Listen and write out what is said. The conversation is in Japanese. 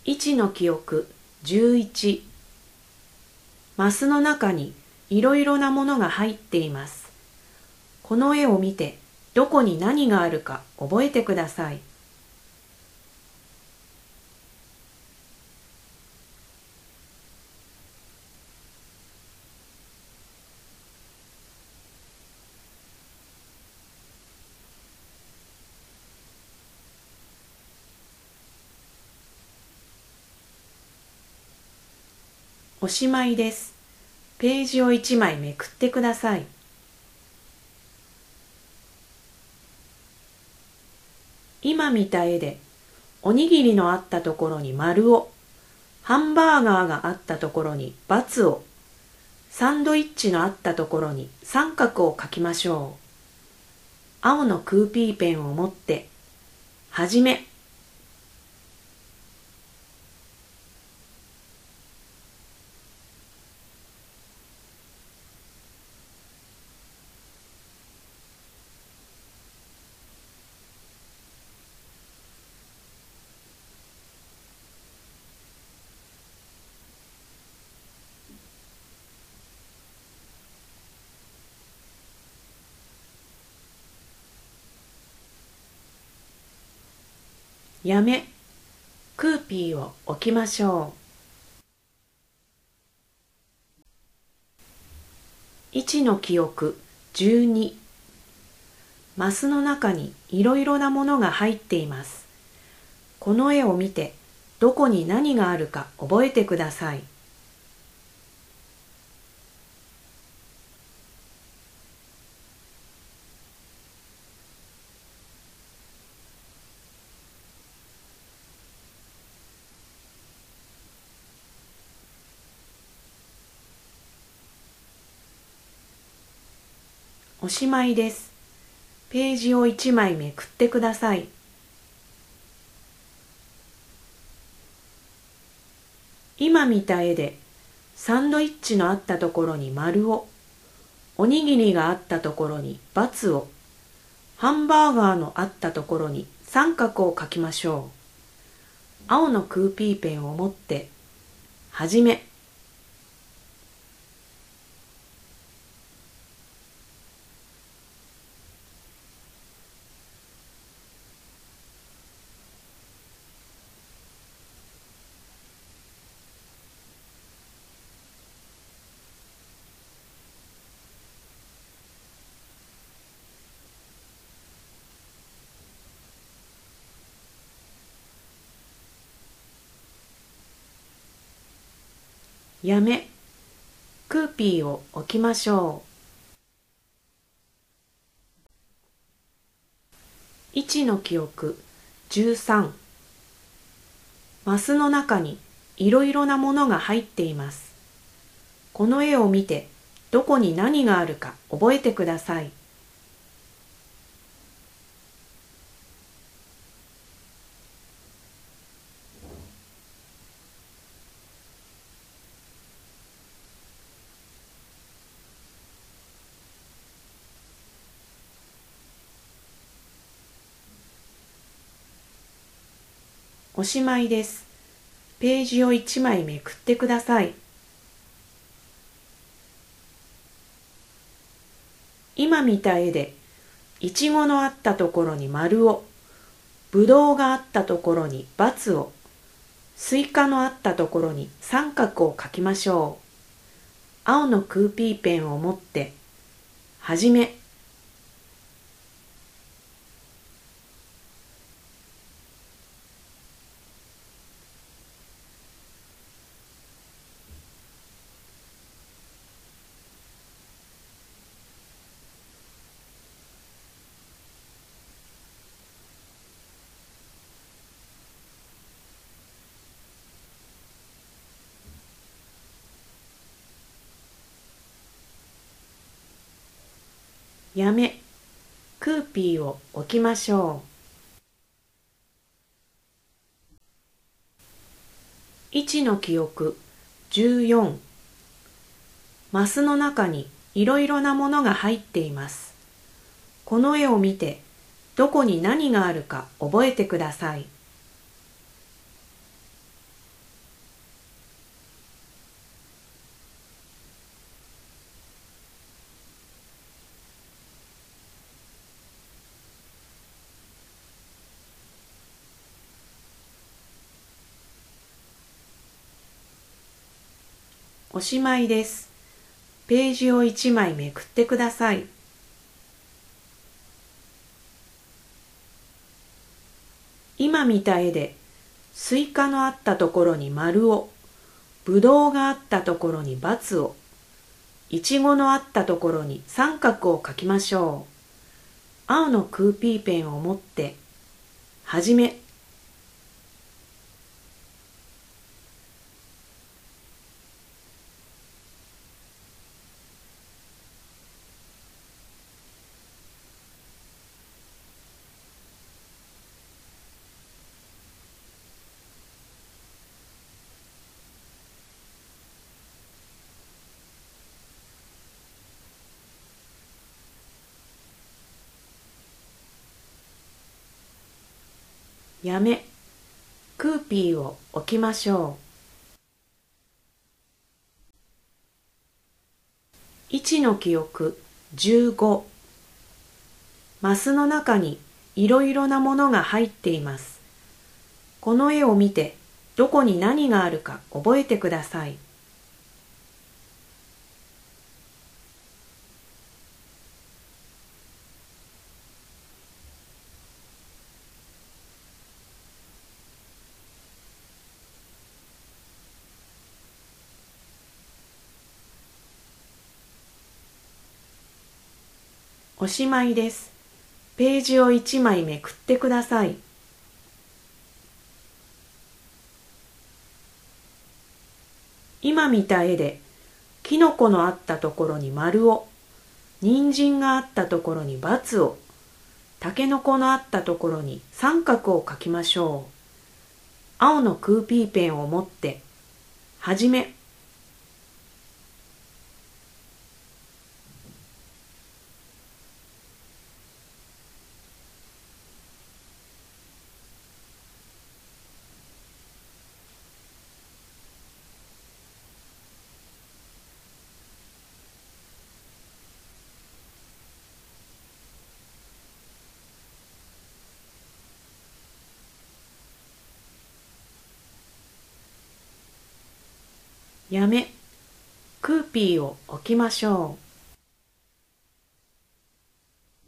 位置の記憶11。マスの中にいろいろなものが入っています。この絵を見てどこに何があるか覚えてください。おしまいです。ページを1枚めくってください。今見た絵で、おにぎりのあったところに丸を、ハンバーガーがあったところに×を、サンドイッチのあったところに三角を書きましょう。青のクーピーペンを持って、はじめ。やめ、クーピーを置きましょう。位置の記憶12。マスの中にいろいろなものが入っています。この絵を見てどこに何があるか覚えてください。おしまいです。ページを1枚めくってください。今見た絵で、サンドイッチのあったところに丸を、おにぎりがあったところに×を、ハンバーガーのあったところに三角を書きましょう。青のクーピーペンを持って、はじめ。やめ、クーピーを置きましょう。位置の記憶13。マスの中にいろいろなものが入っています。この絵を見てどこに何があるか覚えてください。おしまいです。ページを1枚めくってください。今見た絵で、いちごのあったところに丸を、ぶどうがあったところに×を、スイカのあったところに三角を書きましょう。青のクーピーペンを持って、はじめ。やめ、クーピーを置きましょう。位置の記憶14。マスの中にいろいろなものが入っています。この絵を見てどこに何があるか覚えてください。 おしまいです。ページを1枚めくってください。今見た絵で、スイカのあったところに丸を、ぶどうがあったところに×を、いちごのあったところに三角を書きましょう。青のクーピーペンを持って、はじめ。やめ、クーピーを置きましょう。1の記憶15。マスの中にいろいろなものが入っています。この絵を見て、どこに何があるか覚えてください。おしまいです。ページを1枚めくってください。今見た絵で、キノコのあったところに丸を、人参があったところに×を、タケノコのあったところに三角を書きましょう。青のクーピーペンを持って、はじめ。やめ、クーピーを置きましょう。